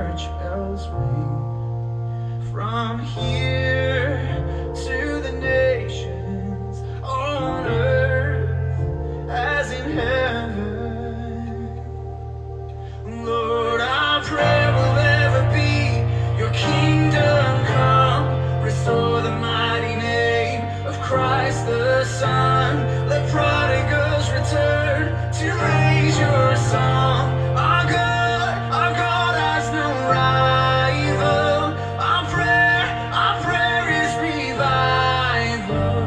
church bells ring. From here to the nations on earth as in heaven. Lord, our prayer will ever be your kingdom come. Restore the mighty name of Christ the Son. Let prodigals return to raise your song. Our God has no rival. Our prayer is revival.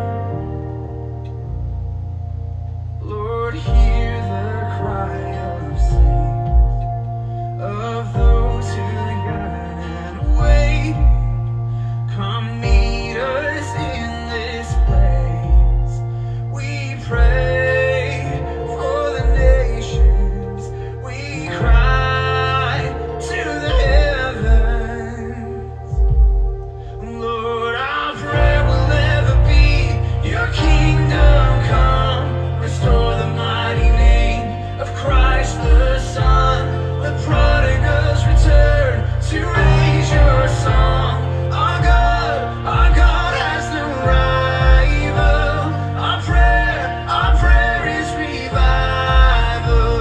Lord, hear the cry of saints, of those who yearn and wait. Come meet us in this place. We pray for the nations. We cry to the heavens. Lord, our prayer will ever be your kingdom come. Restore the mighty name of Christ the Son. Let prodigals return to raise your song. Our God has no rival. Our prayer is revival.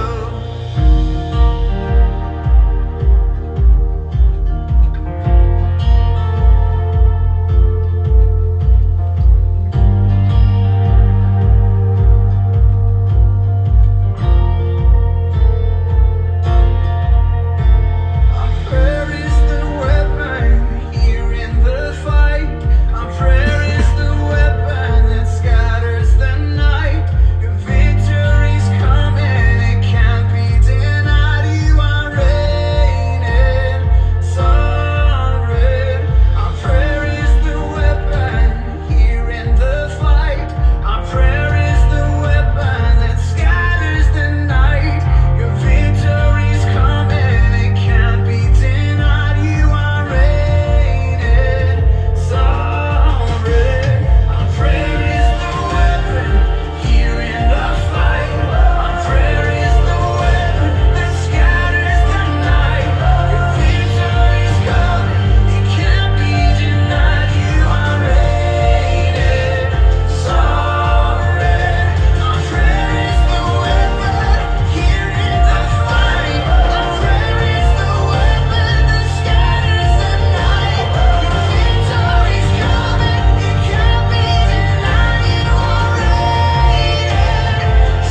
Our prayer is the weapon here in the fight. Our prayer is the weapon that scatters the night. Your victory's coming, it can't be denied. You are reigning, sovereign. Our prayer is the weapon here in the fight. Our prayer is the weapon that scatters the night. Your victory's coming, it can't be denied. You are reigning, sovereign. Our prayer is the weapon here in the fight. Our prayer is the weapon that scatters the night. Your victory's coming, it can't be denied. You are reigning, sovereign. Our prayer is the weapon here in the fight. Our prayer is the weapon that scatters the night. Your victory's coming, it can't be denied. You are reigning,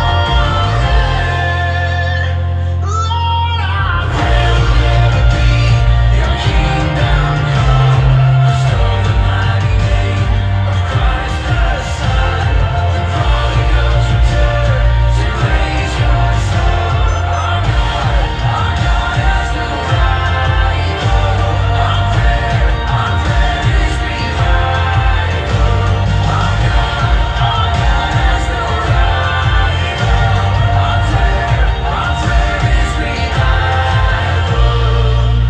sovereign. Lord, our prayer will never be your kingdom come. Restore the mighty name of Christ the Son. Let prodigals return to raise your song. Our God has no rival. Our prayer is revival. Our God has no rival. Our prayer is revival.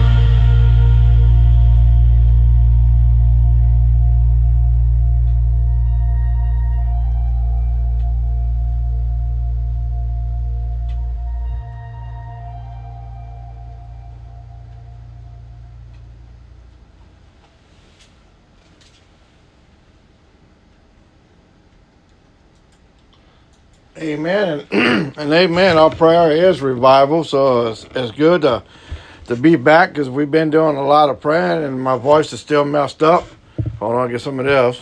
Amen. And amen. Our prayer is revival. So it's good to be back because we've been doing a lot of praying and my voice is still messed up. Hold on, get some of this.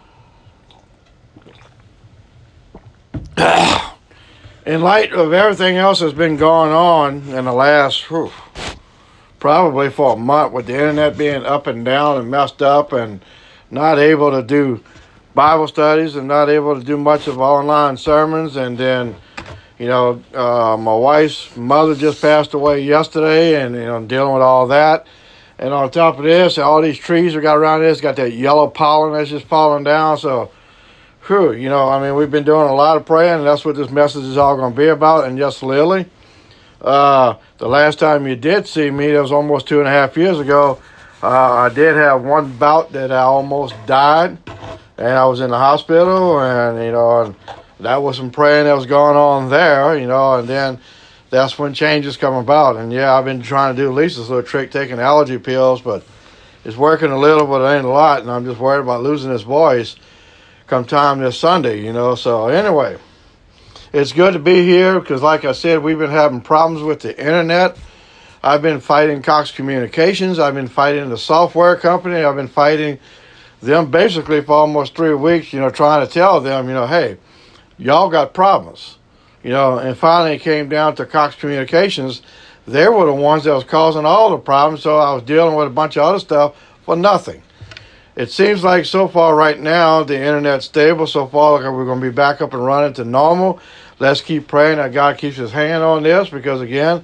In light of everything else that's been going on in the last, probably for a month, with the internet being up and down and messed up and not able to do Bible studies and not able to do much of online sermons. And then, my wife's mother just passed away yesterday and, dealing with all that. And on top of this, all these trees we got around this got that yellow pollen that's just falling down. So, we've been doing a lot of praying, and that's what this message is all going to be about. And yes, Lily, the last time you did see me, that was almost 2.5 years ago. I did have one bout that I almost died, and I was in the hospital, and that was some praying that was going on there, and then that's when changes come about. And yeah, I've been trying to do Lisa's little trick, taking allergy pills, but it's working a little, but it ain't a lot. And I'm just worried about losing this voice come time this Sunday, So anyway, it's good to be here because, like I said, we've been having problems with the internet. I've been fighting Cox Communications. I've been fighting the software company. I've been fighting them basically for almost 3 weeks, trying to tell them, hey, y'all got problems. And finally it came down to Cox Communications. They were the ones that was causing all the problems, so I was dealing with a bunch of other stuff for nothing. It seems like so far right now the internet's stable. So far like we're going to be back up and running to normal. Let's keep praying that God keeps his hand on this because, again,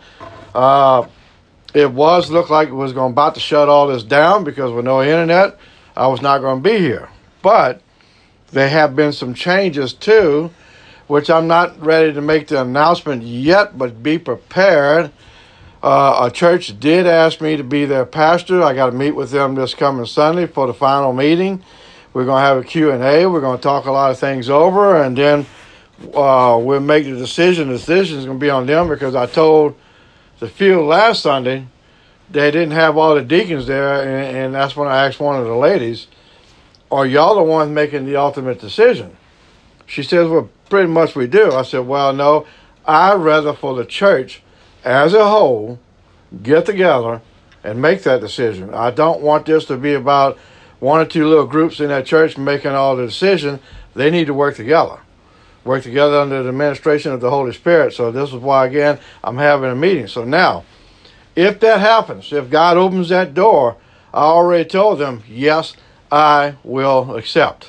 it looked like it was about to shut all this down because with no internet, I was not going to be here. But there have been some changes too, which I'm not ready to make the announcement yet, but be prepared. A church did ask me to be their pastor. I got to meet with them this coming Sunday for the final meeting. We're going to have a Q&A. We're going to talk a lot of things over, and then we'll make the decision. The decision is going to be on them because I told the field last Sunday they didn't have all the deacons there, and that's when I asked one of the ladies, are y'all the ones making the ultimate decision? She says, well, pretty much we do. I said, well, no, I'd rather for the church as a whole get together and make that decision. I don't want this to be about one or two little groups in that church making all the decision. They need to work together under the administration of the Holy Spirit. So this is why, again, I'm having a meeting. So now, if that happens, if God opens that door, I already told them, yes, I will accept.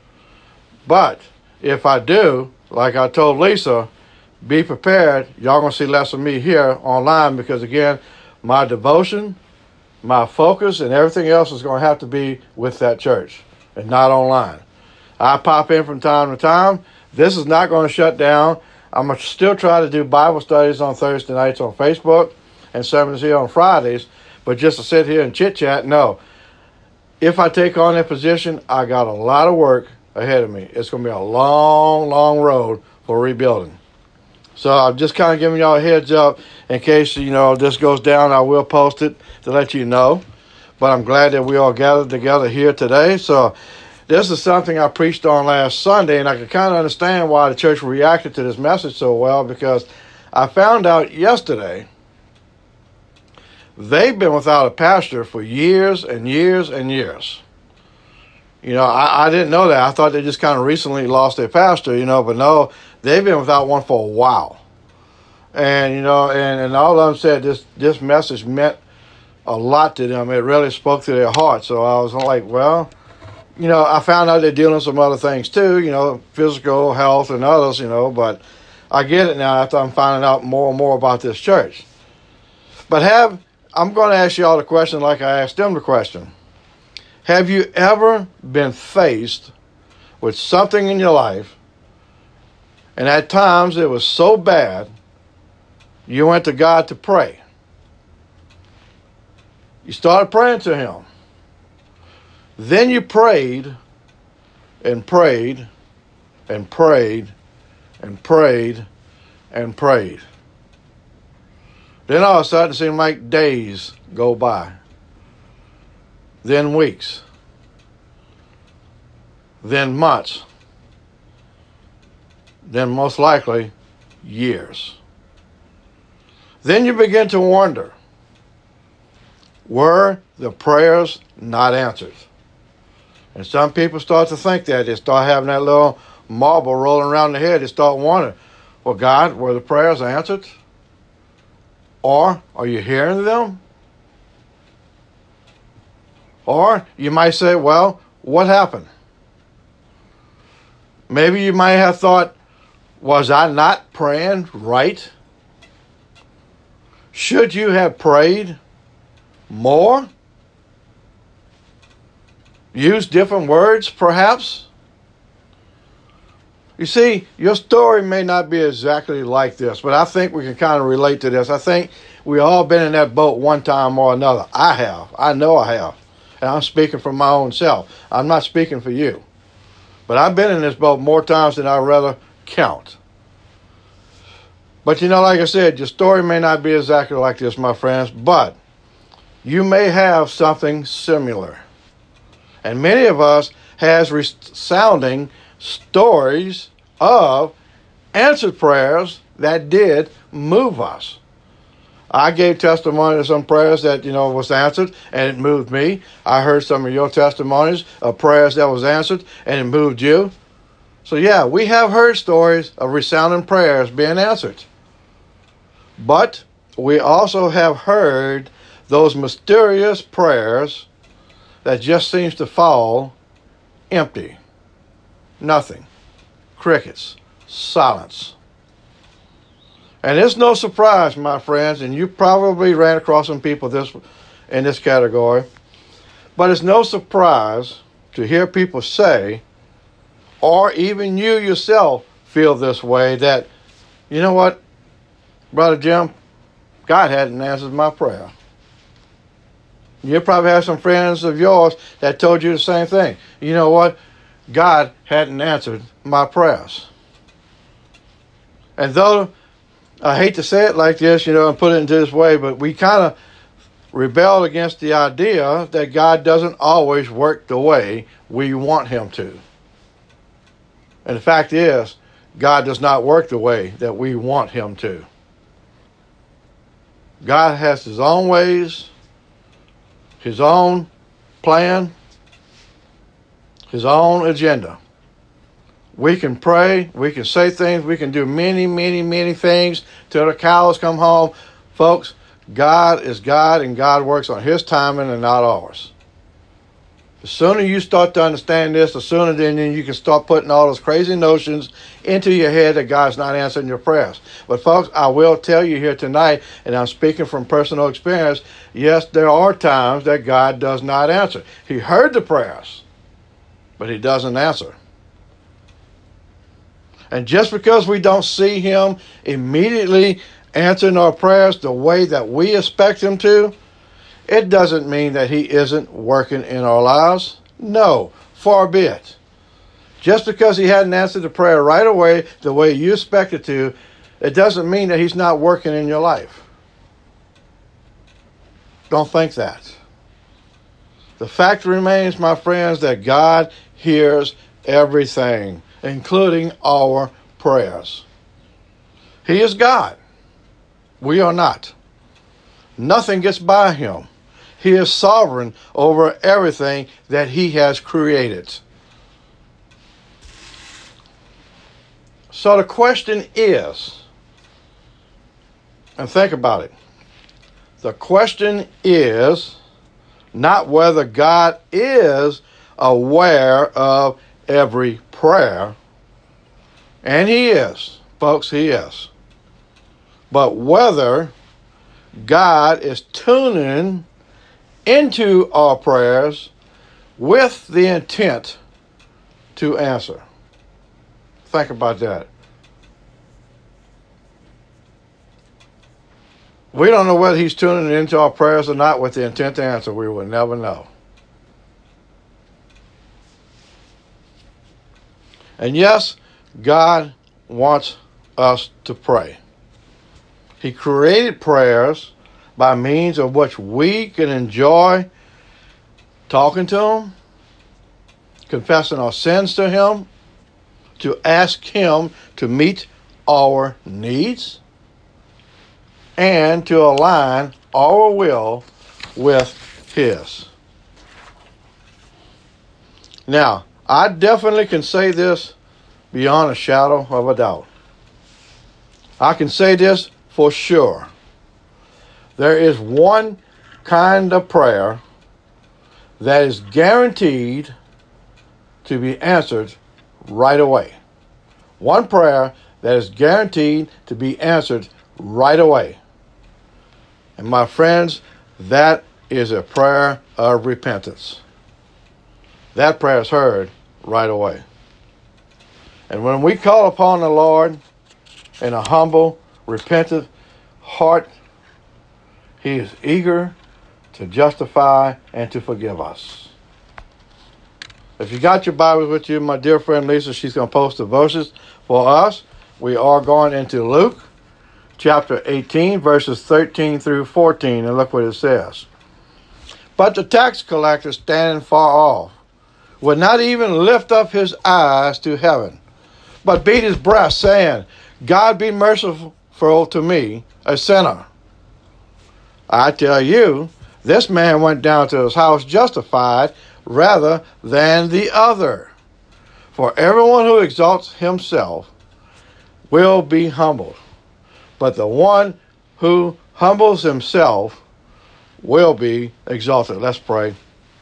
But if I do, like I told Lisa, be prepared. Y'all going to see less of me here online because, again, my devotion, my focus, and everything else is going to have to be with that church and not online. I pop in from time to time. This is not going to shut down. I'm going to still try to do Bible studies on Thursday nights on Facebook and sermons here on Fridays, but just to sit here and chit-chat, no. If I take on that position, I got a lot of work ahead of me. It's going to be a long, long road for rebuilding. So I'm just kind of giving y'all a heads up in case, this goes down. I will post it to let you know. But I'm glad that we all gathered together here today. So this is something I preached on last Sunday, and I can kind of understand why the church reacted to this message so well because I found out yesterday they've been without a pastor for years and years and years. I didn't know that. I thought they just kind of recently lost their pastor, but no, they've been without one for a while. And, and all of them said this message meant a lot to them. It really spoke to their heart. So I was like, well, I found out they're dealing with some other things too, physical health and others, but I get it now after I'm finding out more and more about this church. But I'm going to ask you all the question like I asked them the question. Have you ever been faced with something in your life, and at times it was so bad, you went to God to pray? You started praying to him. Then you prayed and prayed and prayed and prayed and prayed. Then all of a sudden it seemed like days go by. Then weeks, then months, then most likely years. Then you begin to wonder, were the prayers not answered? And some people start to think that. They start having that little marble rolling around their head. They start wondering, well, God, were the prayers answered? Or are you hearing them? Or you might say, well, what happened? Maybe you might have thought, was I not praying right? Should you have prayed more? Use different words, perhaps? You see, your story may not be exactly like this, but I think we can kind of relate to this. I think we all been in that boat one time or another. I have. I know I have. And I'm speaking for my own self. I'm not speaking for you. But I've been in this boat more times than I'd rather count. But like I said, your story may not be exactly like this, my friends, but you may have something similar. And many of us has resounding stories of answered prayers that did move us. I gave testimony to some prayers that, was answered, and it moved me. I heard some of your testimonies of prayers that was answered, and it moved you. So yeah, we have heard stories of resounding prayers being answered. But we also have heard those mysterious prayers that just seems to fall empty. Nothing. Crickets. Silence. And it's no surprise, my friends, and you probably ran across some people in this category, but it's no surprise to hear people say, or even you yourself feel this way, that, you know what, Brother Jim, God hadn't answered my prayer. You probably have some friends of yours that told you the same thing. You know what? God hadn't answered my prayers. And though I hate to say it like this, and put it into this way, but we kind of rebel against the idea that God doesn't always work the way we want him to. And the fact is, God does not work the way that we want him to. God has his own ways, his own plan, his own agenda. We can pray, we can say things, we can do many, many, many things till the cows come home. Folks, God is God, and God works on his timing and not ours. The sooner you start to understand this, the sooner then you can start putting all those crazy notions into your head that God's not answering your prayers. But folks, I will tell you here tonight, and I'm speaking from personal experience, yes, there are times that God does not answer. He heard the prayers, but he doesn't answer. And just because we don't see him immediately answering our prayers the way that we expect him to, it doesn't mean that he isn't working in our lives. No, far be it. Just because he hadn't answered the prayer right away the way you expected to, it doesn't mean that he's not working in your life. Don't think that. The fact remains, my friends, that God hears everything, including our prayers. He is God. We are not. Nothing gets by him. He is sovereign over everything that he has created. So the question is, and think about it, the question is not whether God is aware of every prayer, and he is, folks, he is, but whether God is tuning into our prayers with the intent to answer. Think about that. We don't know whether he's tuning into our prayers or not with the intent to answer. We will never know. And yes, God wants us to pray. He created prayers by means of which we can enjoy talking to him, confessing our sins to him, to ask him to meet our needs, and to align our will with his. Now, I definitely can say this beyond a shadow of a doubt. I can say this for sure. There is one kind of prayer that is guaranteed to be answered right away. One prayer that is guaranteed to be answered right away. And my friends, that is a prayer of repentance. That prayer is heard right away. And when we call upon the Lord in a humble, repentant heart, he is eager to justify and to forgive us. If you got your Bibles with you, my dear friend Lisa, she's going to post the verses for us. We are going into Luke chapter 18, verses 13 through 14, and look what it says. But the tax collector, standing far off, would not even lift up his eyes to heaven, but beat his breast, saying, God be merciful to me, a sinner. I tell you, this man went down to his house justified rather than the other. For everyone who exalts himself will be humbled, but the one who humbles himself will be exalted. Let's pray.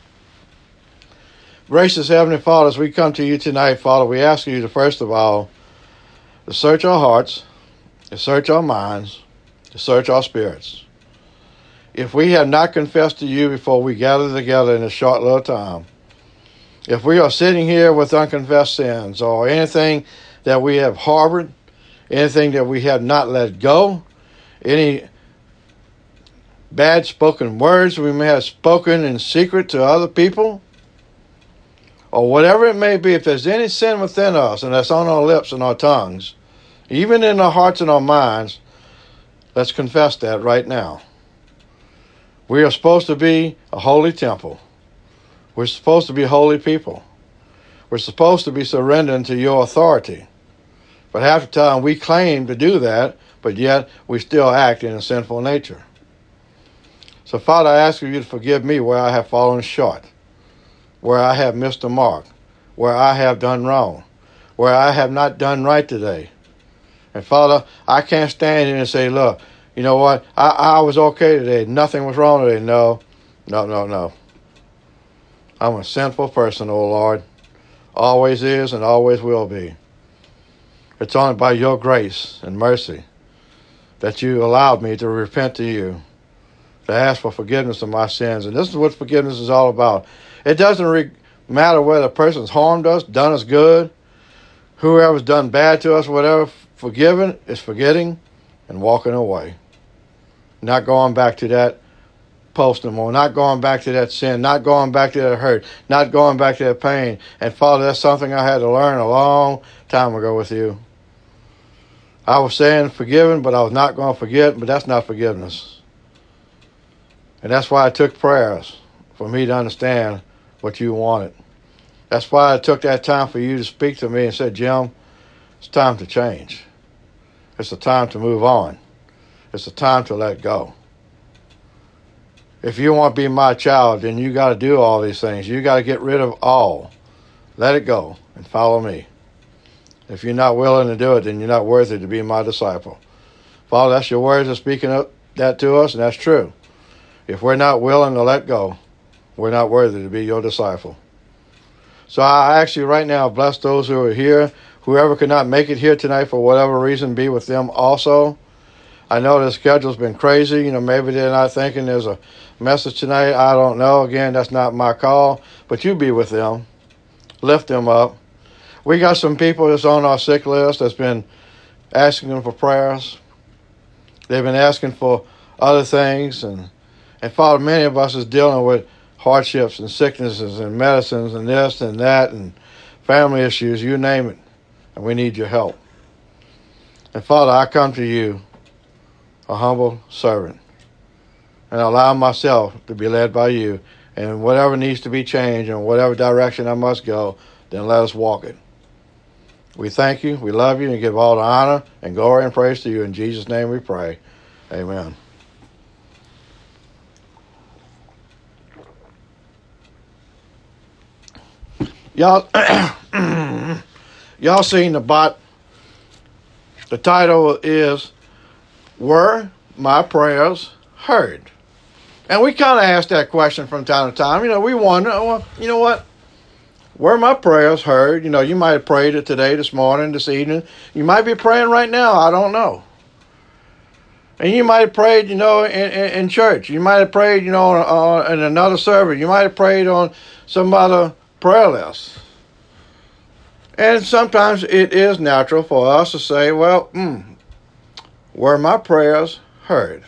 Gracious Heavenly Father, as we come to you tonight, Father, we ask you to, first of all, to search our hearts, to search our minds, to search our spirits. If we have not confessed to you before we gather together in a short little time, if we are sitting here with unconfessed sins or anything that we have harbored, anything that we have not let go, any bad spoken words we may have spoken in secret to other people, or whatever it may be, if there's any sin within us and that's on our lips and our tongues, even in our hearts and our minds, let's confess that right now. We are supposed to be a holy temple. We're supposed to be holy people. We're supposed to be surrendering to your authority. But half the time we claim to do that, but yet we still act in a sinful nature. So Father, I ask you to forgive me where I have fallen short, where I have missed the mark, where I have done wrong, where I have not done right today. And Father, I can't stand here and say, look, you know what, I was okay today, nothing was wrong today. No. I'm a sinful person, oh Lord. Always is and always will be. It's only by your grace and mercy that you allowed me to repent to you, to ask for forgiveness of my sins. And this is what forgiveness is all about. It doesn't matter whether a person's harmed us, done us good, whoever's done bad to us, whatever. Forgiving is forgetting and walking away. Not going back to that post no more, not going back to that sin, not going back to that hurt, not going back to that pain. And Father, that's something I had to learn a long time ago with you. I was saying forgiving, but I was not going to forget, but that's not forgiveness. And that's why I took prayers, for me to understand what you wanted. That's why I took that time for you to speak to me and said, Jim, it's time to change. It's a time to move on. It's a time to let go. If you want to be my child, then you got to do all these things. You got to get rid of all. Let it go and follow me. If you're not willing to do it, then you're not worthy to be my disciple. Father, that's your words of speaking up that to us, and that's true. If we're not willing to let go, we're not worthy to be your disciple. So I ask you right now, bless those who are here. Whoever could not make it here tonight for whatever reason, be with them also. I know the schedule's been crazy. Maybe they're not thinking there's a message tonight. I don't know. Again, that's not my call. But you be with them. Lift them up. We got some people that's on our sick list that's been asking them for prayers. They've been asking for other things. And Father, many of us is dealing with hardships and sicknesses and medicines and this and that and family issues, you name it. And we need your help. And Father, I come to you, a humble servant, and allow myself to be led by you. And whatever needs to be changed and whatever direction I must go, then let us walk it. We thank you, we love you, and give all the honor and glory and praise to you. In Jesus' name we pray. Amen. Y'all seen the bot. The title is, Were My Prayers Heard? And we kind of ask that question from time to time. We wonder, well, you know what? Were my prayers heard? You might have prayed it today, this morning, this evening. You might be praying right now. I don't know. And you might have prayed, in church. You might have prayed, in another service. You might have prayed on some other prayer list. And sometimes it is natural for us to say, well, were my prayers heard?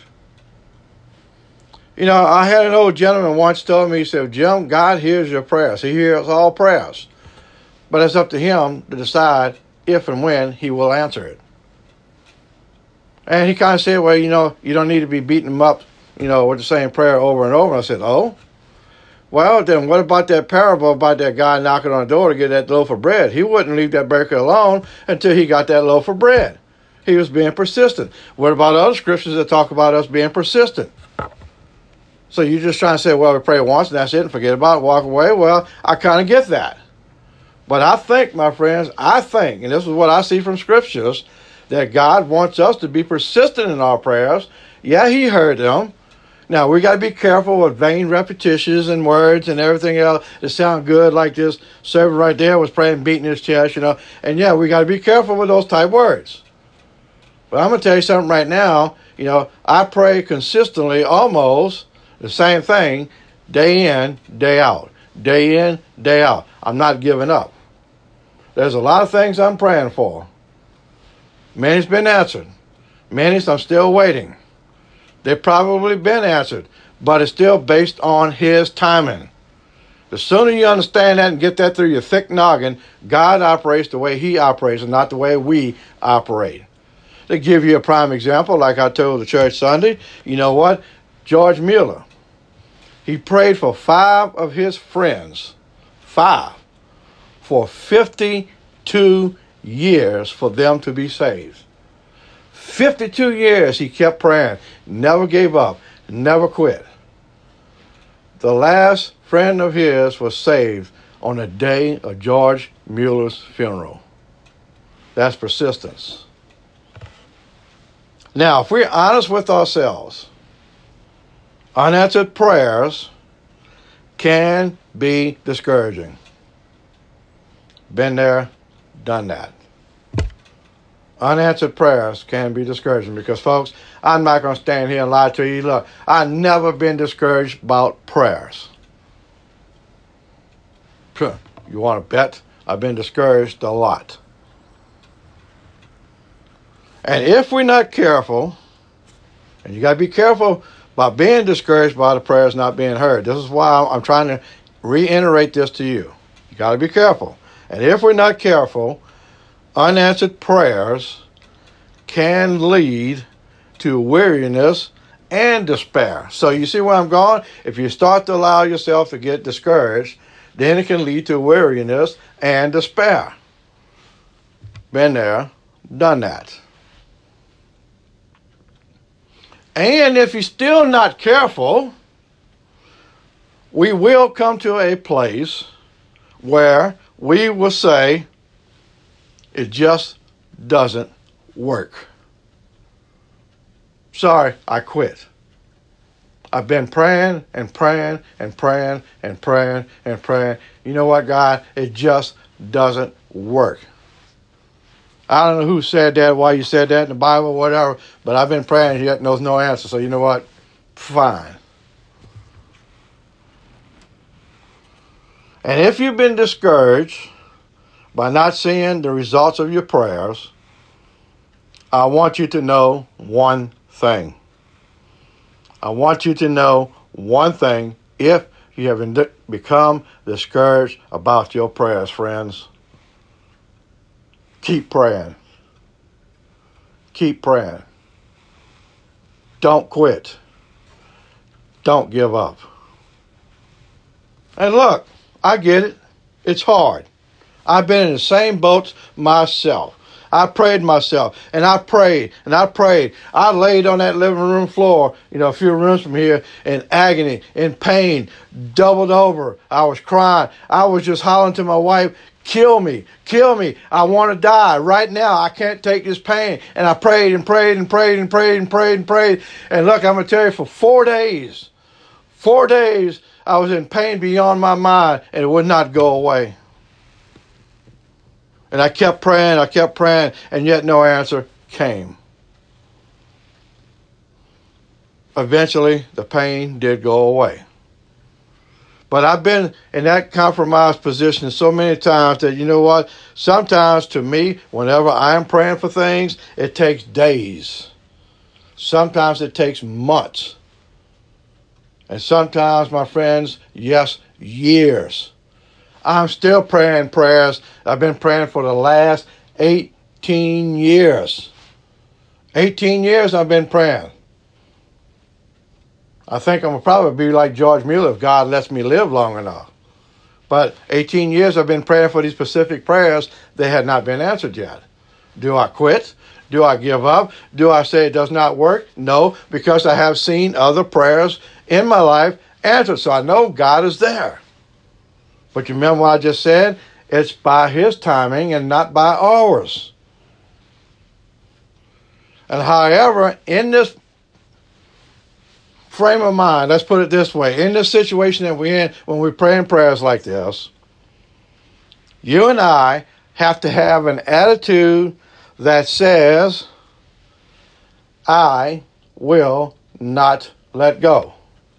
I had an old gentleman once told me, he said, Jim, God hears your prayers. He hears all prayers. But it's up to him to decide if and when he will answer it. And he kind of said, well, you don't need to be beating them up, with the same prayer over and over. And I said, oh, well, then what about that parable about that guy knocking on the door to get that loaf of bread? He wouldn't leave that baker alone until he got that loaf of bread. He was being persistent. What about other scriptures that talk about us being persistent? So you're just trying to say, well, we pray once and that's it and forget about it, walk away. Well, I kind of get that. But I think, my friends, and this is what I see from scriptures, that God wants us to be persistent in our prayers. Yeah, he heard them. Now, we got to be careful with vain repetitions and words and everything else that sound good, like this servant right there was praying, beating his chest, And yeah, we got to be careful with those type words. But I'm going to tell you something right now. I pray consistently, almost the same thing, day in, day out. Day in, day out. I'm not giving up. There's a lot of things I'm praying for. Many's been answered. Many's I'm still waiting. They've probably been answered, but it's still based on his timing. The sooner you understand that and get that through your thick noggin, God operates the way he operates and not the way we operate. To give you a prime example, like I told the church Sunday, you know what? George Mueller, he prayed for 5 of his friends, 5, for 52 years for them to be saved. 52 years he kept praying, never gave up, never quit. The last friend of his was saved on the day of George Mueller's funeral. That's persistence. Now, if we're honest with ourselves, unanswered prayers can be discouraging. Been there, done that. Unanswered prayers can be discouraging because, folks, I'm not going to stand here and lie to you. Look, I've never been discouraged about prayers. You want to bet? I've been discouraged a lot. And if we're not careful, and you got to be careful about being discouraged by the prayers not being heard. This is why I'm trying to reiterate this to you. You got to be careful. And if we're not careful, unanswered prayers can lead to weariness and despair. So you see where I'm going? If you start to allow yourself to get discouraged, then it can lead to weariness and despair. Been there, done that. And if you're still not careful, we will come to a place where we will say, it just doesn't work. Sorry, I quit. I've been praying and praying and praying and praying and praying. You know what, God? It just doesn't work. I don't know who said that, why you said that in the Bible, whatever, but I've been praying yet knows no answer. So you know what? Fine. And if you've been discouraged by not seeing the results of your prayers, I want you to know one thing. I want you to know one thing if you have become discouraged about your prayers, friends. Keep praying. Keep praying. Don't quit. Don't give up. And look, I get it. It's hard. I've been in the same boats myself. I prayed myself, and I prayed, and I prayed. I laid on that living room floor, a few rooms from here, in agony, in pain, doubled over. I was crying. I was just hollering to my wife, kill me, kill me. I want to die right now. I can't take this pain. And I prayed and prayed and prayed and prayed and prayed and prayed. And look, I'm going to tell you, for 4 days, I was in pain beyond my mind, and it would not go away. And I kept praying, and yet no answer came. Eventually, the pain did go away. But I've been in that compromised position so many times that, you know what? Sometimes, to me, whenever I'm praying for things, it takes days. Sometimes it takes months. And sometimes, my friends, yes, years. I'm still praying prayers I've been praying for the last 18 years. 18 years I've been praying. I think I'm going to probably be like George Mueller if God lets me live long enough. But 18 years I've been praying for these specific prayers. They had not been answered yet. Do I quit? Do I give up? Do I say it does not work? No, because I have seen other prayers in my life answered. So I know God is there. But you remember what I just said? It's by His timing and not by ours. And however, in this frame of mind, let's put it this way, in this situation that we're in, when we're praying prayers like this, you and I have to have an attitude that says, I will not let go.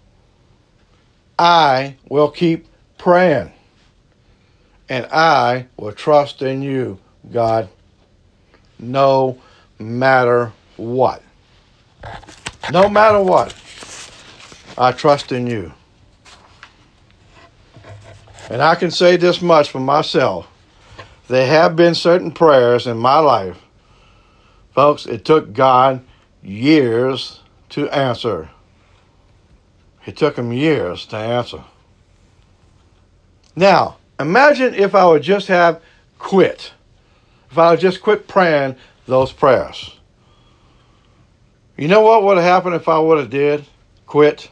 I will keep praying. And I will trust in you, God, no matter what. No matter what, I trust in you. And I can say this much for myself. There have been certain prayers in my life, folks, it took God years to answer. It took Him years to answer. Now, imagine if I would just have quit. If I would just quit praying those prayers. You know what would have happened if I would have did quit?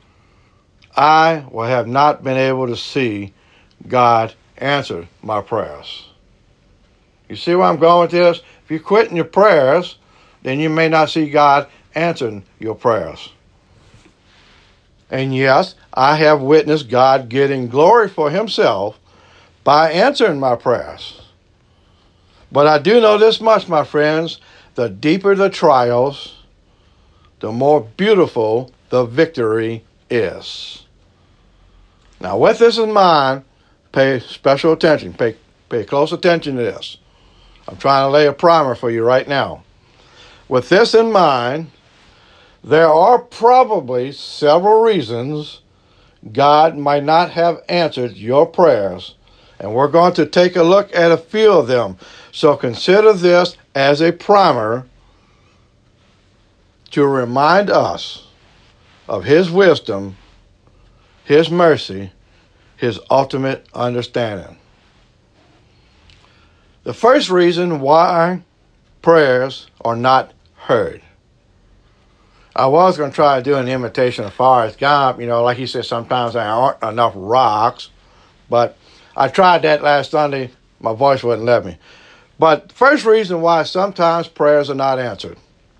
I would have not been able to see God answer my prayers. You see where I'm going with this? If you quit in your prayers, then you may not see God answering your prayers. And yes, I have witnessed God getting glory for Himself by answering my prayers. But I do know this much, my friends, the deeper the trials, the more beautiful the victory is. Now, with this in mind, pay special attention. Pay close attention to this. I'm trying to lay a primer for you right now. With this in mind, there are probably several reasons God might not have answered your prayers, and we're going to take a look at a few of them. So consider this as a primer to remind us of His wisdom, His mercy, His ultimate understanding. The first reason why prayers are not heard. I was going to try to do an imitation of Forrest Gump. You know, like he said, sometimes there aren't enough rocks. But I tried that last Sunday. My voice wouldn't let me. But the first reason why sometimes prayers are not answered.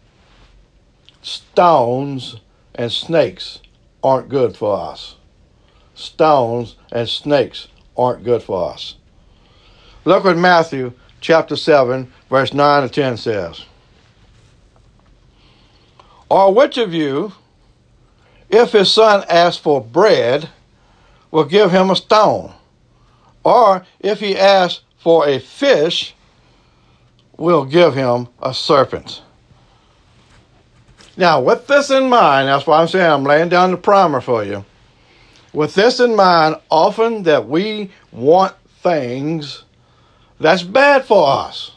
Stones and snakes aren't good for us. Stones and snakes aren't good for us. Look what Matthew chapter 7, verse 9 to 10 says. Or which of you, if his son asks for bread, will give him a stone? Or if he asks for a fish, will give him a serpent? Now, with this in mind, that's why I'm saying I'm laying down the primer for you. With this in mind, often that we want things that's bad for us.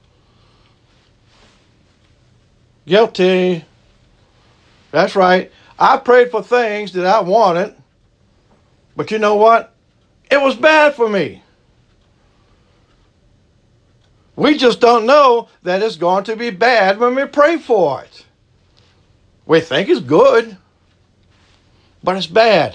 Guilty. That's right. I prayed for things that I wanted, but you know what? It was bad for me. We just don't know that it's going to be bad when we pray for it. We think it's good, but it's bad.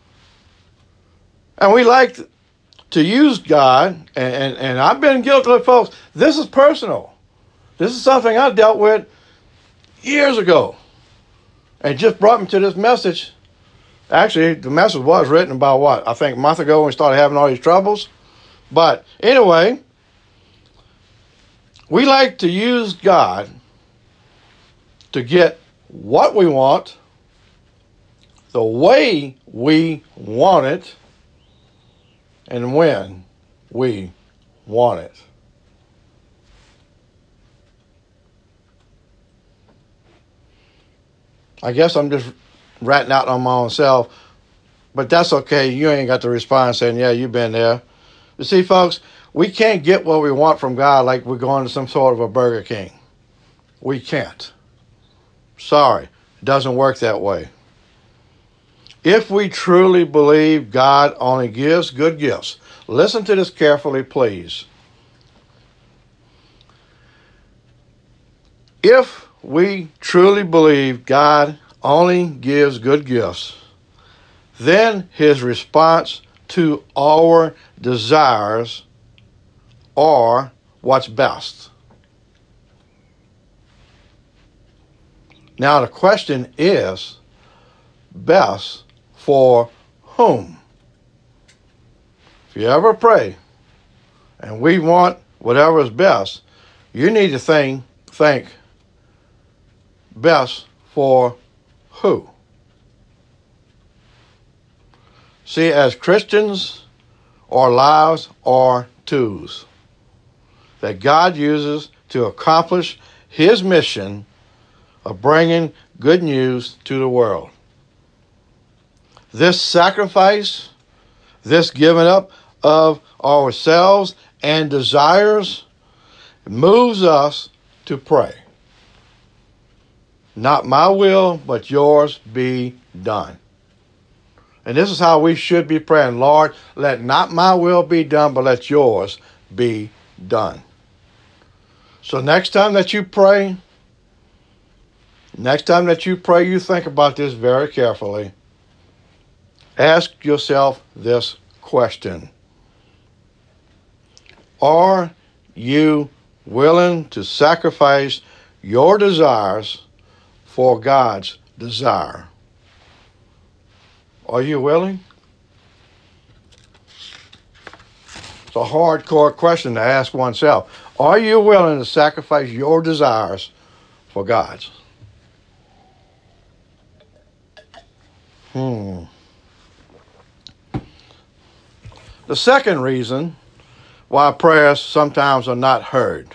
And we like to use God, and I've been guilty of, folks. This is personal. This is something I dealt with years ago. And it just brought me to this message. Actually, the message was written about what? I think a month ago when we started having all these troubles. But anyway, we like to use God to get what we want, the way we want it, and when we want it. I guess I'm just ratting out on my own self, but that's okay. You ain't got to respond saying, yeah, you've been there. You see, folks, we can't get what we want from God like we're going to some sort of a Burger King. We can't. Sorry, it doesn't work that way. If we truly believe God only gives good gifts, listen to this carefully, please. If we truly believe God only gives good gifts, then his response to our desires are what's best. Now the question is, best for whom? If you ever pray and we want whatever is best, you need to think best for who? See, as Christians, our lives are tools that God uses to accomplish his mission of bringing good news to the world. This sacrifice, this giving up of ourselves and desires moves us to pray. Not my will, but yours be done. And this is how we should be praying. Lord, let not my will be done, but let yours be done. So next time that you pray, you think about this very carefully. Ask yourself this question. Are you willing to sacrifice your desires for God's desire? Are you willing? It's a hardcore question to ask oneself. Are you willing to sacrifice your desires for God's? The second reason why prayers sometimes are not heard.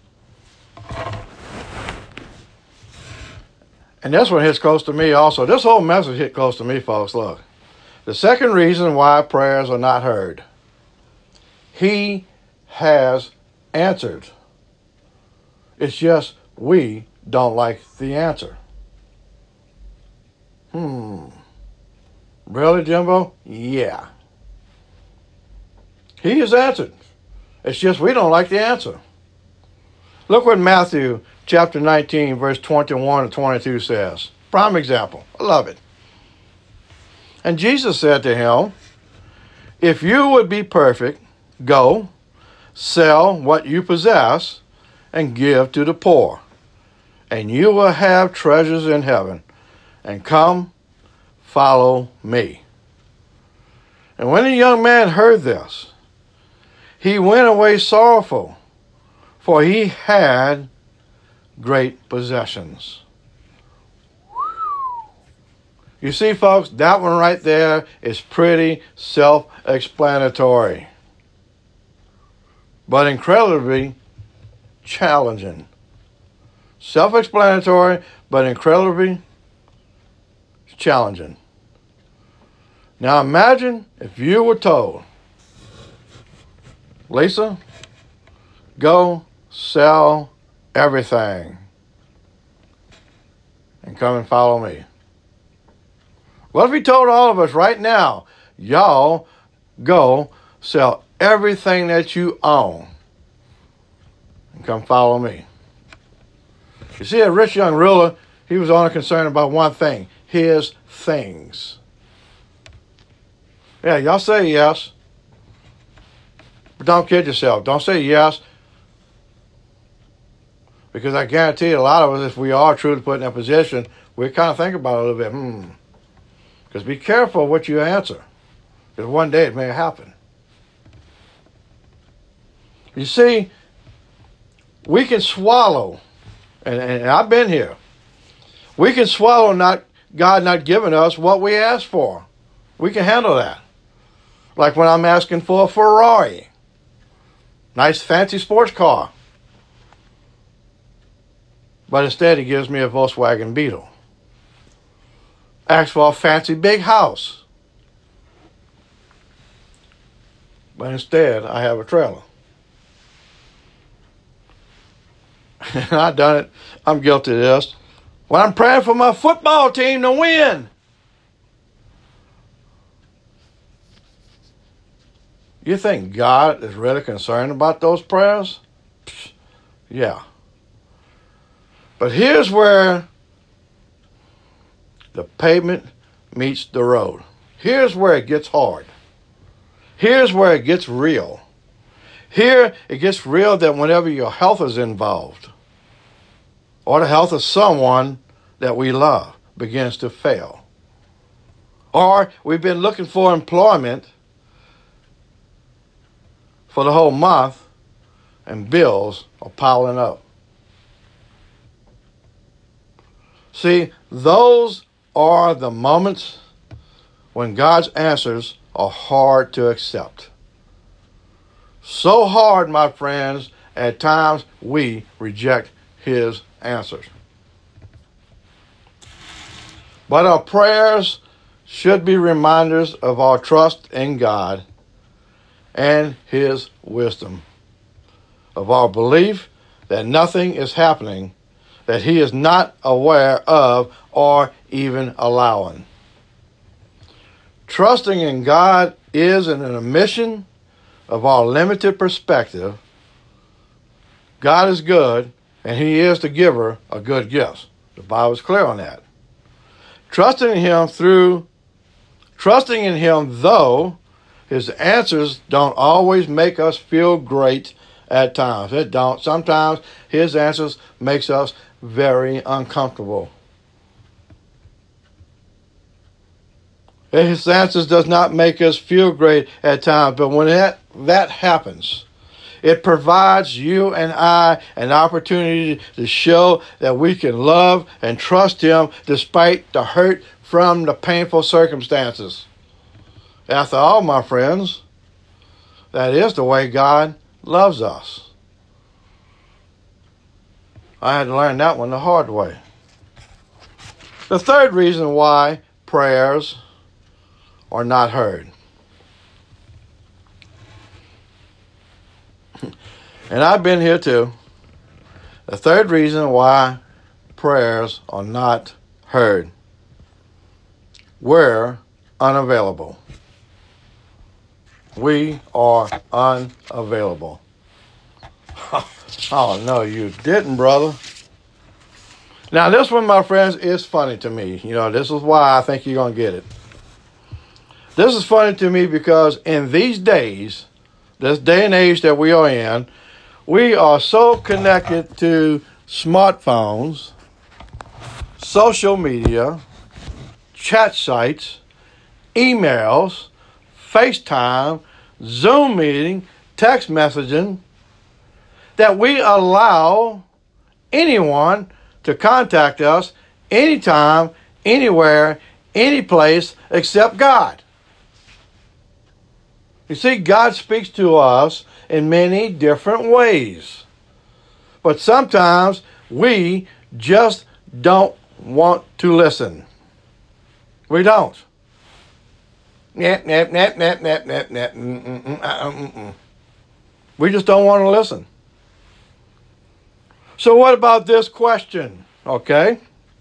And this one hits close to me also. This whole message hit close to me, folks. Look. The second reason why prayers are not heard. He has answered. It's just we don't like the answer. Really, Jimbo? Yeah. He has answered. It's just we don't like the answer. Look what Matthew chapter 19, verse 21 and 22 says. Prime example. I love it. And Jesus said to him, if you would be perfect, go, sell what you possess, and give to the poor, and you will have treasures in heaven. And come, follow me. And when the young man heard this, he went away sorrowful, for he had great possessions. You see, folks, that one right there is pretty self-explanatory, but incredibly challenging. Self-explanatory, but incredibly challenging. Now imagine if you were told, Lisa, go sell everything and come and follow me. What if he told all of us right now, y'all go sell everything that you own and come follow me? You see, a rich young ruler, he was only concerned about one thing, his things. Yeah, y'all say yes, but don't kid yourself. Don't say yes, because I guarantee you, a lot of us, if we are truly put in that position, we kind of think about it a little bit. Because be careful what you answer, because one day it may happen. You see, we can swallow, and I've been here, we can swallow God not giving us what we ask for. We can handle that. Like when I'm asking for a Ferrari, nice fancy sports car, but instead he gives me a Volkswagen Beetle. Ask for a fancy big house, but instead I have a trailer. And I've done it. I'm guilty of this. When I'm praying for my football team to win, you think God is really concerned about those prayers? Psh, yeah. But here's where the pavement meets the road. Here's where it gets hard. Here's where it gets real. Here it gets real that whenever your health is involved, or the health of someone that we love begins to fail, or we've been looking for employment for the whole month and bills are piling up. See, those are the moments when God's answers are hard to accept. So hard, my friends, at times we reject His answers. But our prayers should be reminders of our trust in God and His wisdom, of our belief that nothing is happening that He is not aware of or even allowing. Trusting in God is an admission of our limited perspective. God is good, and He is the giver of good gifts. The Bible is clear on that. Trusting in Him, though His answers don't always make us feel great at times. It don't. Sometimes His answers makes us very uncomfortable. His answers does not make us feel great at times, but when that happens, it provides you and I an opportunity to show that we can love and trust Him despite the hurt from the painful circumstances. After all, my friends, that is the way God loves us. I had to learn that one the hard way. The third reason why prayers are not heard. And I've been here too. The third reason why prayers are not heard. We're unavailable. We are unavailable. Oh, no, you didn't, brother. Now, this one, my friends, is funny to me. You know, this is why I think you're going to get it. This is funny to me because in these days, this day and age that we are in, we are so connected to smartphones, social media, chat sites, emails, FaceTime, Zoom meeting, text messaging, that we allow anyone to contact us anytime, anywhere, any place except God. You see, God speaks to us in many different ways. But sometimes we just don't want to listen. We don't. We just don't want to listen. So what about this question? Okay.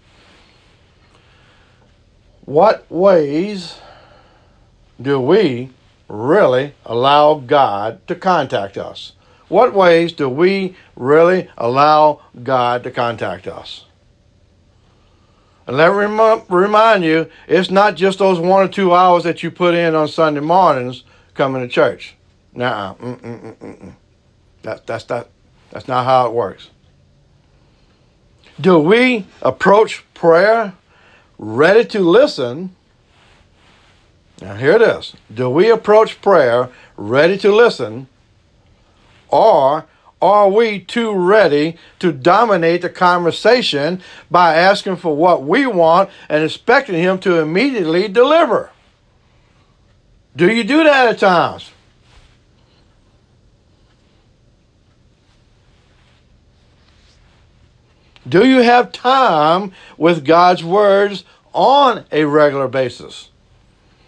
What ways do we really allow God to contact us? What ways do we really allow God to contact us? And let me remind you, it's not just those 1 or 2 hours that you put in on Sunday mornings coming to church. Nuh-uh. That's not how it works. Do we approach prayer ready to listen? Now here it is. Do we approach prayer ready to listen, or are we too ready to dominate the conversation by asking for what we want and expecting Him to immediately deliver? Do you do that at times? Do you have time with God's words on a regular basis?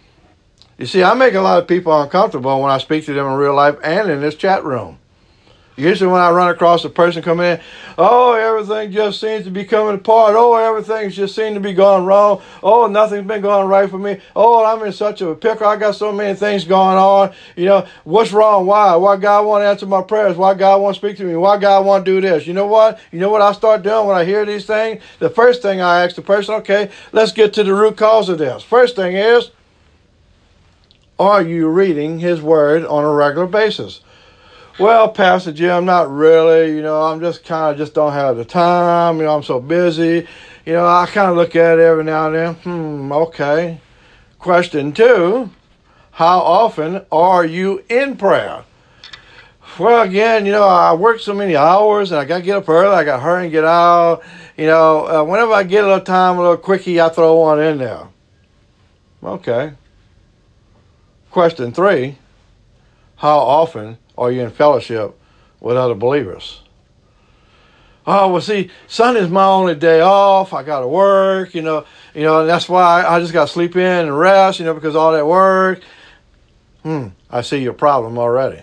You see, I make a lot of people uncomfortable when I speak to them in real life and in this chat room. Usually when I run across a person coming in, oh, everything just seems to be coming apart. Oh, everything's just seems to be going wrong. Oh, nothing's been going right for me. Oh, I'm in such a pickle. I got so many things going on. You know, what's wrong? Why? Why God won't answer my prayers? Why God won't speak to me? Why God won't do this? You know what? You know what I start doing when I hear these things? The first thing I ask the person, okay, let's get to the root cause of this. First thing is, are you reading His Word on a regular basis? Well, Pastor Jim, not really. You know, I'm just kind of just don't have the time. You know, I'm so busy. You know, I kind of look at it every now and then. Okay. Question 2, how often are you in prayer? Well, again, you know, I work so many hours and I got to get up early. I got to hurry and get out. You know, whenever I get a little time, a little quickie, I throw one in there. Okay. Question 3, how often are you in fellowship with other believers? Oh, well, see, Sunday's my only day off. I got to work, you know, and that's why I just got to sleep in and rest, you know, because all that work. I see your problem already.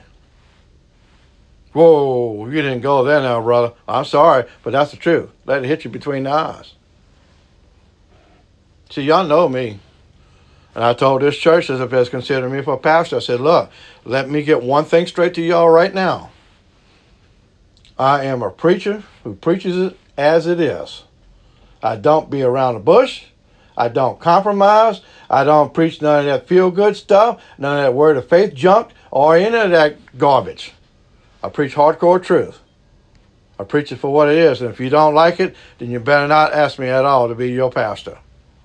Whoa, you didn't go there now, brother. I'm sorry, but that's the truth. Let it hit you between the eyes. See, y'all know me. And I told this church, as if it's considering me for a pastor, I said, look, let me get one thing straight to y'all right now. I am a preacher who preaches it as it is. I don't be around the bush. I don't compromise. I don't preach none of that feel-good stuff, none of that word of faith junk, or any of that garbage. I preach hardcore truth. I preach it for what it is. And if you don't like it, then you better not ask me at all to be your pastor.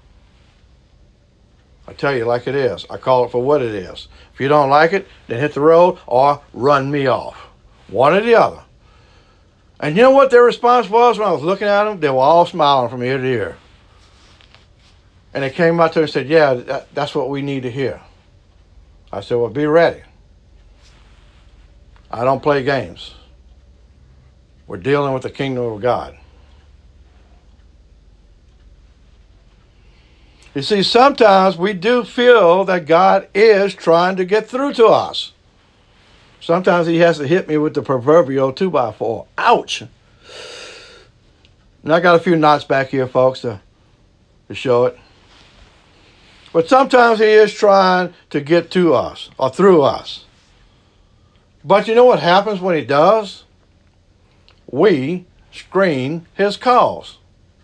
I tell you like it is. I call it for what it is. If you don't like it, then hit the road or run me off. One or the other. And you know what their response was when I was looking at them? They were all smiling from ear to ear. And they came out to me and said, yeah, that's what we need to hear. I said, well, be ready. I don't play games. We're dealing with the kingdom of God. You see, sometimes we do feel that God is trying to get through to us. Sometimes He has to hit me with the proverbial 2x4. Ouch! And I got a few knots back here, folks, to show it. But sometimes He is trying to get to us or through us. But you know what happens when He does? We screen His calls.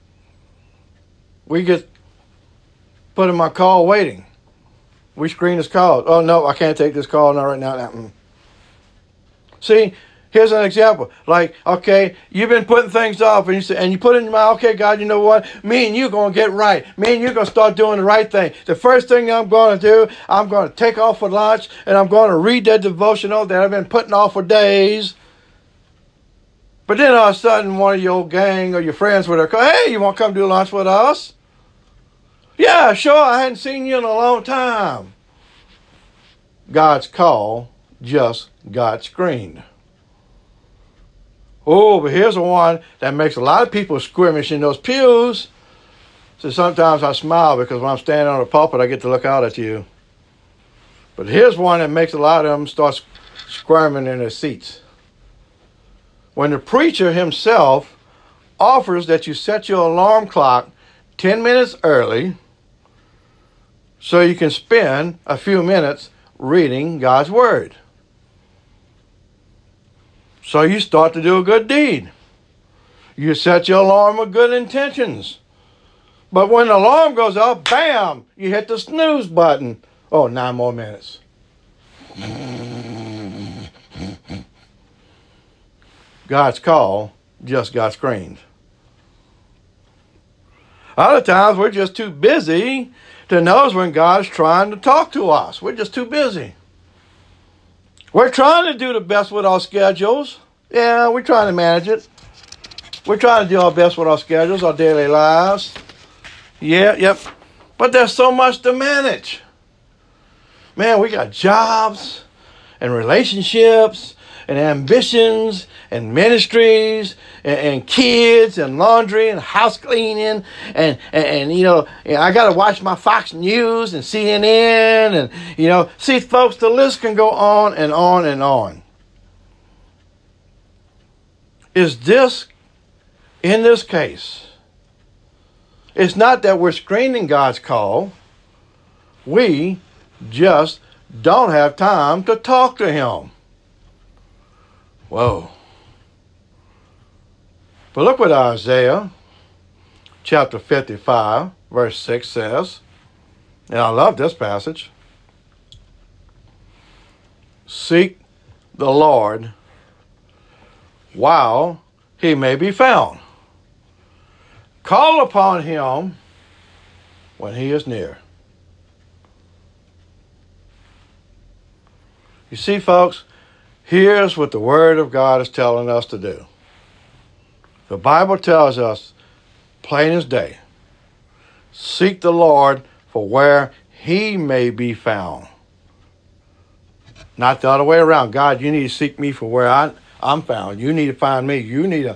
We get put in my call waiting. We screen His calls. Oh, no, I can't take this call not right now. See, here's an example. Like, okay, you've been putting things off, and you put in your mind, okay, God, you know what? Me and you going to get right. Me and you going to start doing the right thing. The first thing I'm going to do, I'm going to take off for lunch, and I'm going to read that devotional that I've been putting off for days. But then all of a sudden, one of your old gang or your friends would go, hey, you want to come do lunch with us? Yeah, sure, I hadn't seen you in a long time. God's call just got screened. Oh, but here's the one that makes a lot of people squirmish in those pews. So sometimes I smile because when I'm standing on the pulpit, I get to look out at you. But here's one that makes a lot of them start squirming in their seats. When the preacher himself offers that you set your alarm clock 10 minutes early so you can spend a few minutes reading God's Word. So you start to do a good deed. You set your alarm with good intentions. But when the alarm goes off, bam, you hit the snooze button. Oh, 9 more minutes. God's call just got screened. Other times we're just too busy to notice when God's trying to talk to us. We're just too busy. We're trying to do the best with our schedules. Yeah, we're trying to manage it. We're trying to do our best with our schedules, our daily lives. Yep. But there's so much to manage. Man, we got jobs and relationships and ambitions and ministries and kids and laundry and house cleaning and you know, I got to watch my Fox News and CNN and, you know, see, folks, the list can go on and on and on. is this, in this case, it's not that we're screening God's call. We just don't have time to talk to him. Whoa. But look what Isaiah chapter 55, verse 6 says. And I love this passage. Seek the Lord while he may be found. Call upon him when he is near. You see, folks, here's what the Word of God is telling us to do. The Bible tells us, plain as day, seek the Lord for where he may be found. Not the other way around. God, you need to seek me for where I'm found. You need to find me. You need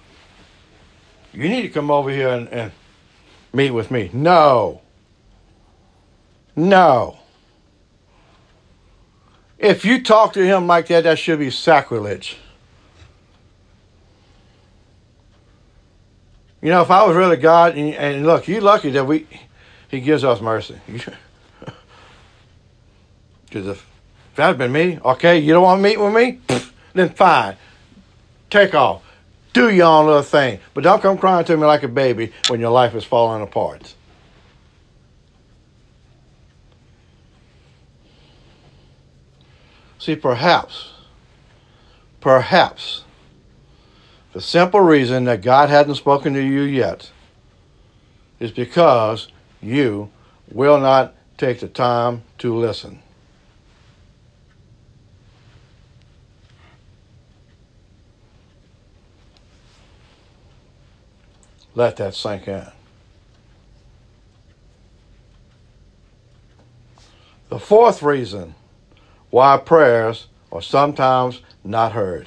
to come over here and meet with me. No. No. If you talk to him like that, that should be sacrilege. You know, if I was really God, and look, you're lucky that he gives us mercy. Because if that had been me, okay, you don't want to meet with me? Then fine. Take off. Do your own little thing. But don't come crying to me like a baby when your life is falling apart. See, perhaps, the simple reason that God hasn't spoken to you yet is because you will not take the time to listen. Let that sink in. The fourth reason why prayers are sometimes not heard.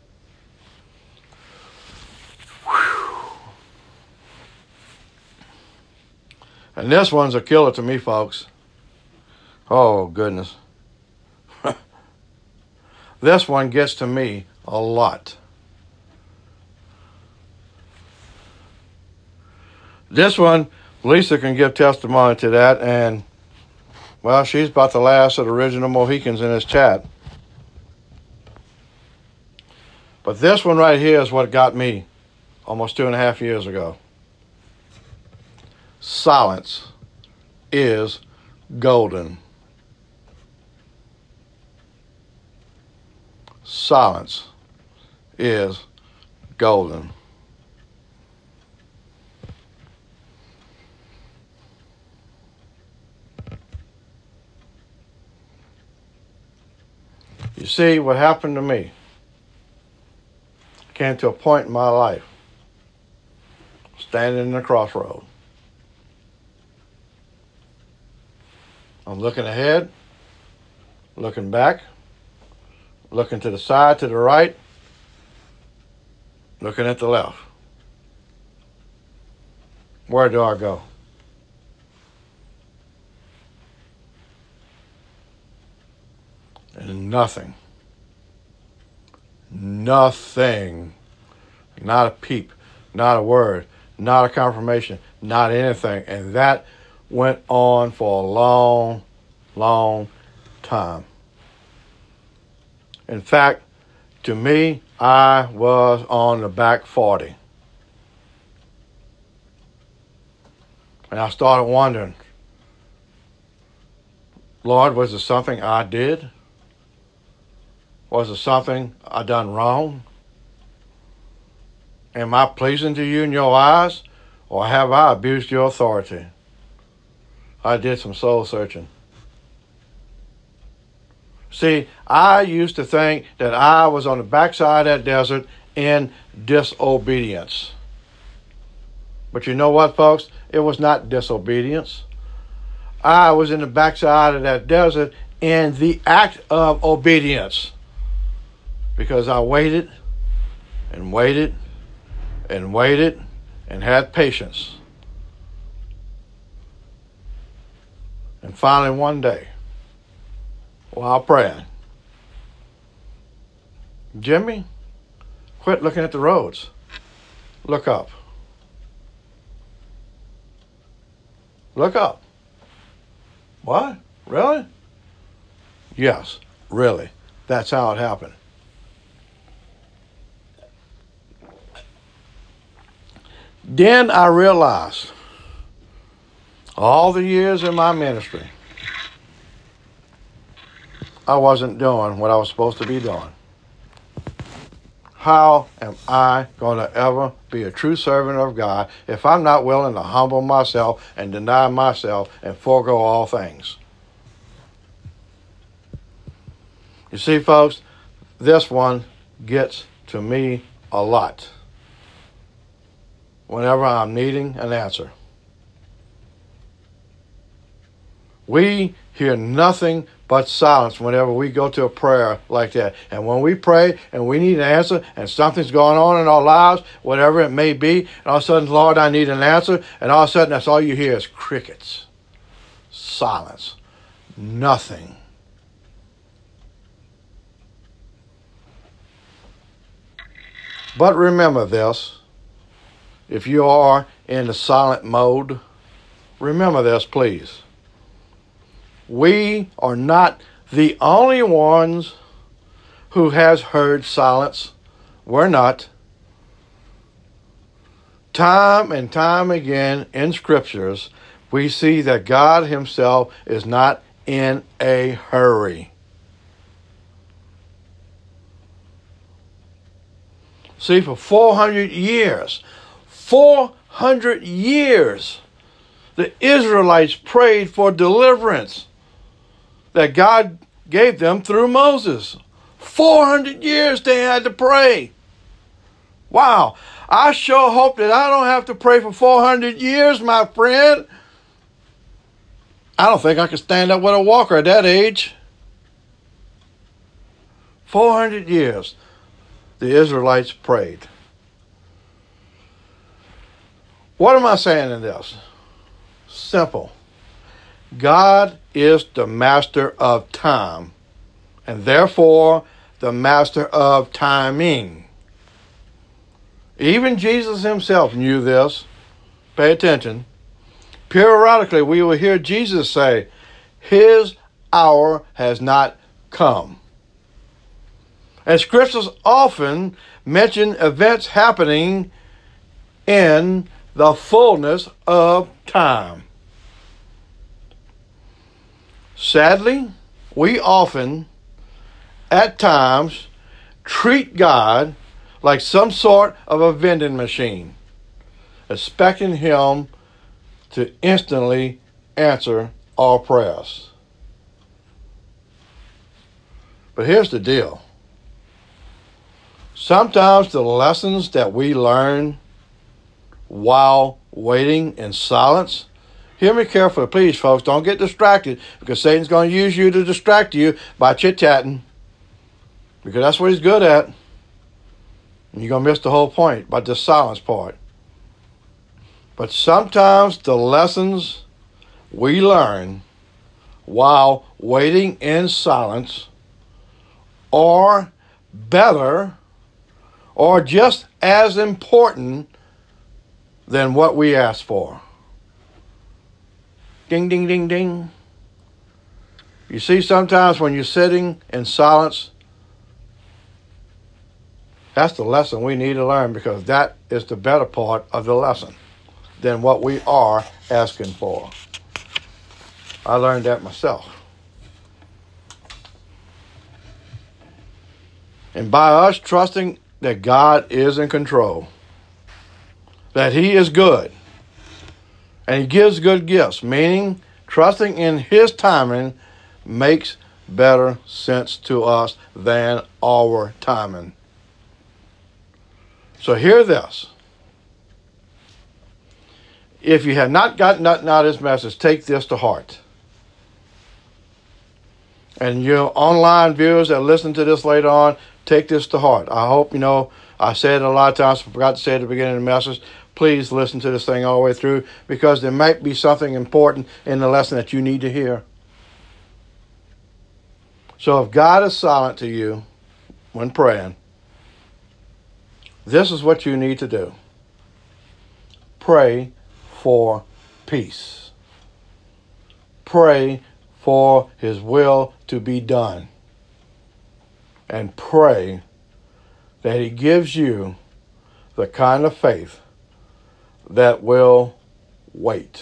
And this one's a killer to me, folks. Oh, goodness. This one gets to me a lot. This one, Lisa can give testimony to that, and, well, she's about the last of the original Mohicans in this chat. But this one right here is what got me almost 2.5 years ago. Silence is golden. Silence is golden. You see, what happened to me came to a point in my life, standing in the crossroad. I'm looking ahead, looking back, looking to the side, to the right, looking at the left. Where do I go? And nothing, not a peep, not a word, not a confirmation, not anything. And that went on for a long, long time. In fact, to me, I was on the back 40. And I started wondering, Lord, was it something I did? Was it something I done wrong? Am I pleasing to you in your eyes, or have I abused your authority? I did some soul searching. See, I used to think that I was on the backside of that desert in disobedience. But you know what, folks? It was not disobedience. I was in the backside of that desert in the act of obedience. Because I waited and waited and waited and had patience. And finally one day, while praying, Jimmy, Quit looking at the roads. Look up. Look up. What? Really? Yes, really. That's how it happened. Then I realized all the years in my ministry, I wasn't doing what I was supposed to be doing. How am I going to ever be a true servant of God if I'm not willing to humble myself and deny myself and forego all things? You see, folks, this one gets to me a lot whenever I'm needing an answer. We hear nothing but silence whenever we go to a prayer like that. And when we pray and we need an answer and something's going on in our lives, whatever it may be, and all of a sudden, Lord, I need an answer, and all of a sudden that's all you hear is crickets, silence, nothing. But remember this, if you are in the silent mode, remember this, please. We are not the only ones who has heard silence. We're not. Time and time again in scriptures, we see that God himself is not in a hurry. See, for 400 years, the Israelites prayed for deliverance that God gave them through Moses. 400 years they had to pray. Wow. I sure hope that I don't have to pray for 400 years, my friend. I don't think I could stand up with a walker at that age. 400 years the Israelites prayed. What am I saying in this? Simple. God is the master of time, and therefore the master of timing. Even Jesus himself knew this. Pay attention. Periodically, we will hear Jesus say, his hour has not come. And scriptures often mention events happening in the fullness of time. Sadly, we often, at times, treat God like some sort of a vending machine, expecting him to instantly answer our prayers. But here's the deal. Sometimes the lessons that we learn while waiting in silence, hear me carefully, please, folks. Don't get distracted, because Satan's going to use you to distract you by chit-chatting, because that's what he's good at. And you're going to miss the whole point by this silence part. But sometimes the lessons we learn while waiting in silence are better or just as important than what we ask for. Ding, ding, ding, ding. You see, sometimes when you're sitting in silence, that's the lesson we need to learn, because that is the better part of the lesson than what we are asking for. I learned that myself. And by us trusting that God is in control, that he is good, and he gives good gifts, meaning trusting in his timing makes better sense to us than our timing. So hear this. If you have not gotten nothing out of this message, take this to heart. And your online viewers that listen to this later on, take this to heart. I hope, I said it a lot of times, I forgot to say it at the beginning of the message. Please listen to this thing all the way through, because there might be something important in the lesson that you need to hear. So if God is silent to you when praying, this is what you need to do. Pray for peace. Pray for his will to be done. And pray that he gives you the kind of faith that will wait.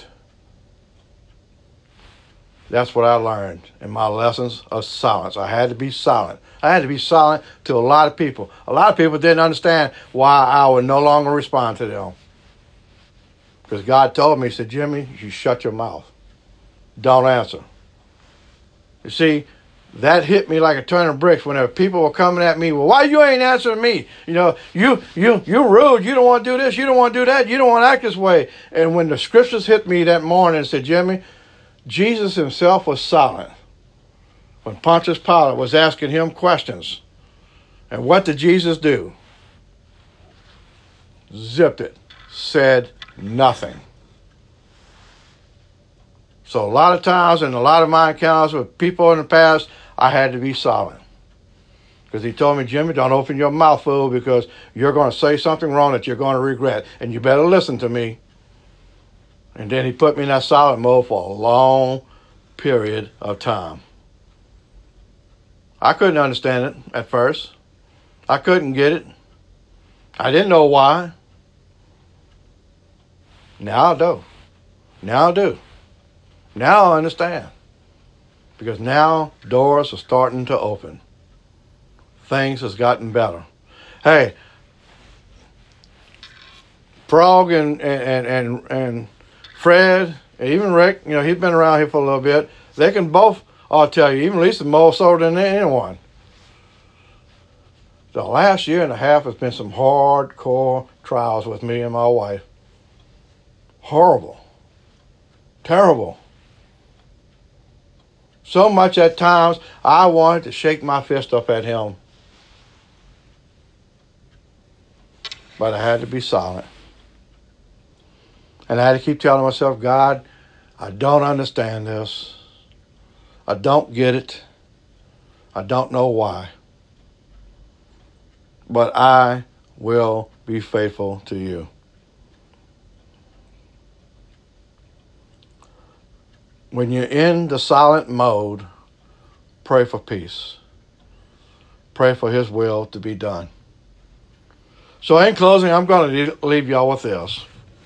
That's what I learned in my lessons of silence. I had to be silent. I had to be silent to a lot of people. A lot of people didn't understand why I would no longer respond to them. Because God told me, he said, Jimmy, you shut your mouth. Don't answer. You see, that hit me like a ton of bricks whenever people were coming at me. Well, why you ain't answering me? You know, you rude. You don't want to do this. You don't want to do that. You don't want to act this way. And when the scriptures hit me that morning and said, Jimmy, Jesus himself was silent when Pontius Pilate was asking him questions. And what did Jesus do? Zipped it. Said nothing. So a lot of times in a lot of my encounters with people in the past, I had to be silent. Because he told me, Jimmy, don't open your mouth, fool, because you're going to say something wrong that you're going to regret. And you better listen to me. And then he put me in that silent mode for a long period of time. I couldn't understand it at first. I couldn't get it. I didn't know why. Now I do. Now I do. Now I understand. Because now doors are starting to open. Things has gotten better. Hey, Prog and Fred, and even Rick, you know, he's been around here for a little bit. They can both all tell you, even Lisa more so than anyone. The last year and a half has been some hardcore trials with me and my wife. Horrible. Terrible. So much at times I wanted to shake my fist up at him. But I had to be silent. And I had to keep telling myself, God, I don't understand this. I don't get it. I don't know why. But I will be faithful to you. When you're in the silent mode, pray for peace. Pray for his will to be done. So in closing, I'm going to leave y'all with this.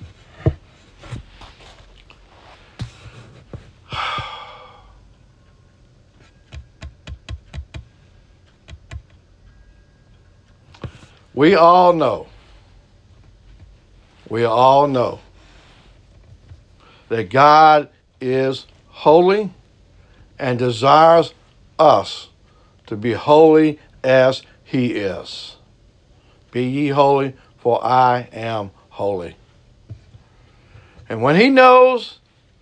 We all know that God is holy and desires us to be holy as he is. Be ye holy, for I am holy. And when he knows,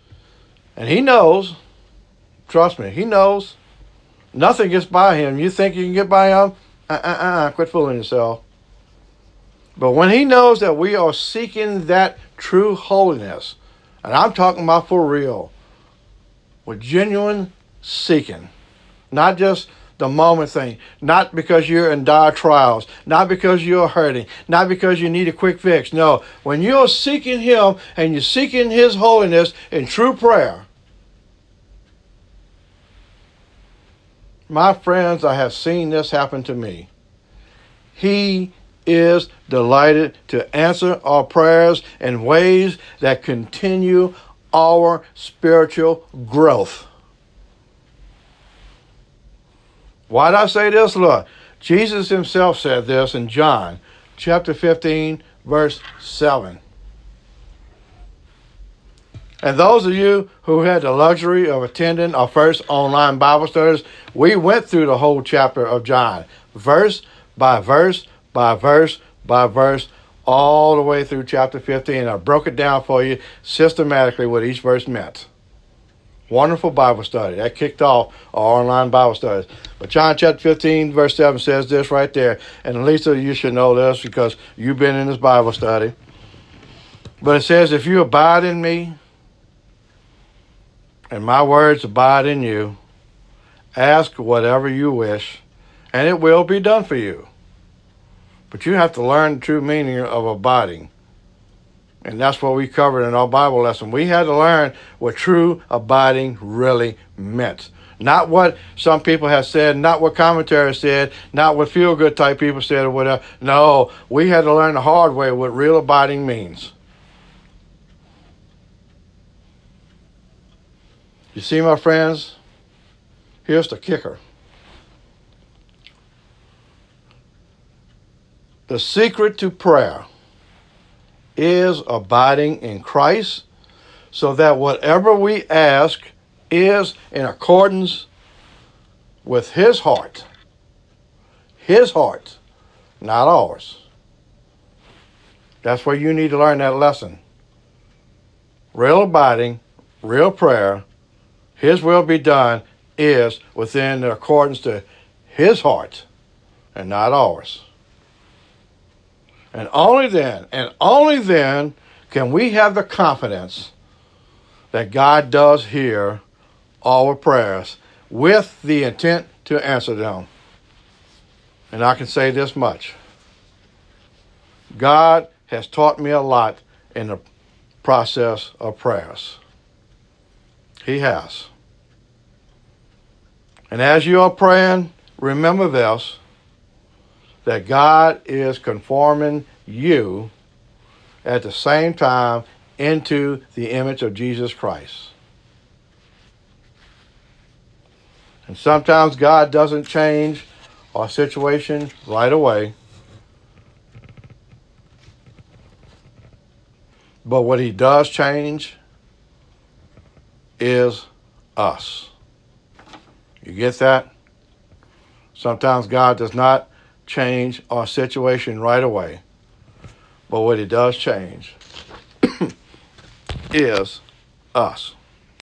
trust me, he knows, nothing gets by him. You think you can get by him? Quit fooling yourself. But when he knows that we are seeking that true holiness, and I'm talking about for real, with genuine seeking, not just the moment thing, not because you're in dire trials, not because you're hurting, not because you need a quick fix. No, when you're seeking him and you're seeking his holiness in true prayer, my friends, I have seen this happen to me. He is delighted to answer our prayers in ways that continue our spiritual growth. Why did I say this, Lord? Jesus himself said this in John chapter 15, verse 7. And those of you who had the luxury of attending our first online Bible studies, we went through the whole chapter of John, verse by verse, by verse, by verse, all the way through chapter 15. I broke it down for you systematically what each verse meant. Wonderful Bible study. That kicked off our online Bible studies. But John chapter 15, verse 7 says this right there. And Lisa, you should know this because you've been in this Bible study. But it says, if you abide in me, and my words abide in you, ask whatever you wish, and it will be done for you. But you have to learn the true meaning of abiding. And that's what we covered in our Bible lesson. We had to learn what true abiding really meant. Not what some people have said, not what commentaries said, not what feel-good type people said or whatever. No, we had to learn the hard way what real abiding means. You see, my friends, here's the kicker. The secret to prayer is abiding in Christ, so that whatever we ask is in accordance with His heart. His heart, not ours. That's where you need to learn that lesson. Real abiding, real prayer, His will be done is within the accordance to His heart and not ours. And only then can we have the confidence that God does hear our prayers with the intent to answer them. And I can say this much. God has taught me a lot in the process of prayers. He has. And as you are praying, remember this, that God is conforming you at the same time into the image of Jesus Christ. And sometimes God doesn't change our situation right away. But what He does change is us. You get that? Sometimes God does not change our situation right away. But what He does change is us.